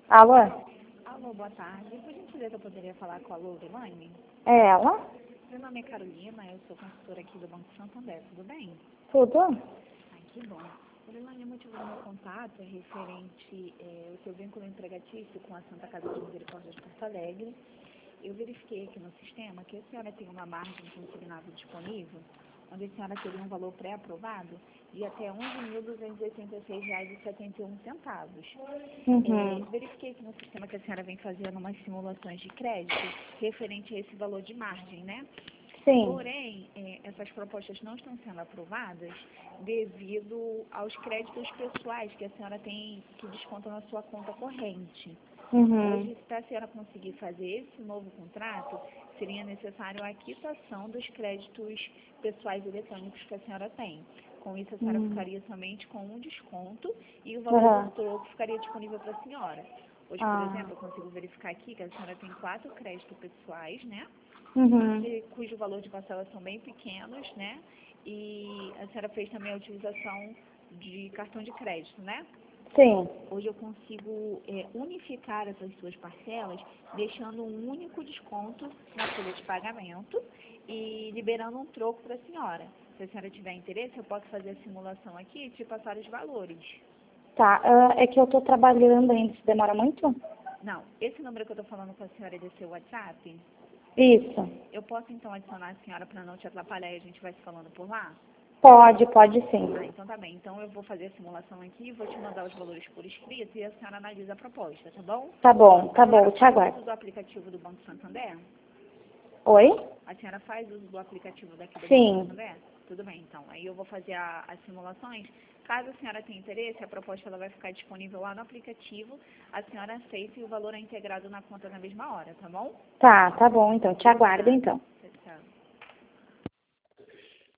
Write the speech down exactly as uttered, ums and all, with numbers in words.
Alô? Alô, boa tarde. Por gentileza, eu poderia falar com a Lourilane? É ela? Meu nome é Carolina, eu sou consultora aqui do Banco Santander, tudo bem? Tudo? Ai, que bom. Lourilane, o motivo do meu contato é referente é, ao seu vínculo empregatício com a Santa Casa de Misericórdia de Porto Alegre. Eu verifiquei aqui no sistema que a senhora tem uma margem consignada disponível, onde a senhora teria um valor pré-aprovado de até onze mil duzentos e oitenta e seis reais e setenta e um centavos. Uhum. É, verifiquei aqui no sistema que a senhora vem fazendo umas simulações de crédito referente a esse valor de margem, né? Sim. Porém, é, essas propostas não estão sendo aprovadas devido aos créditos pessoais que a senhora tem que descontam na sua conta corrente. Uhum. Hoje, para a senhora conseguir fazer esse novo contrato, seria necessário a quitação dos créditos pessoais eletrônicos que a senhora tem. Com isso, a senhora Uhum. ficaria somente com um desconto e o valor Uhum. do troco ficaria disponível para a senhora. Hoje, por Ah. exemplo, eu consigo verificar aqui que a senhora tem quatro créditos pessoais, né? Uhum. Que, cujo valor de parcelas são bem pequenos, né? E a senhora fez também a utilização de cartão de crédito, né? Sim. Hoje eu consigo é, unificar essas suas parcelas, deixando um único desconto na folha de pagamento e liberando um troco para a senhora. Se a senhora tiver interesse, eu posso fazer a simulação aqui e te passar os valores. Tá. ah, é que eu tô trabalhando ainda. Isso demora muito? Não, esse número que eu estou falando com a senhora é desse seu WhatsApp? Isso. Eu posso então adicionar a senhora para não te atrapalhar e a gente vai se falando por lá? Pode, pode sim. Ah, então tá bem. Então eu vou fazer a simulação aqui, vou te mandar os valores por escrito e a senhora analisa a proposta, tá bom? Tá bom, tá A bom. senhora Eu te faz aguardo. uso do aplicativo do Banco Santander? Oi? A senhora faz uso do aplicativo daqui do Banco Sim. Santander? Tudo bem, então. Aí eu vou fazer a- as simulações. Caso a senhora tenha interesse, a proposta ela vai ficar disponível lá no aplicativo. A senhora aceita e o valor é integrado na conta na mesma hora, tá bom? Tá, tá bom então. Te aguardo Combinado. então.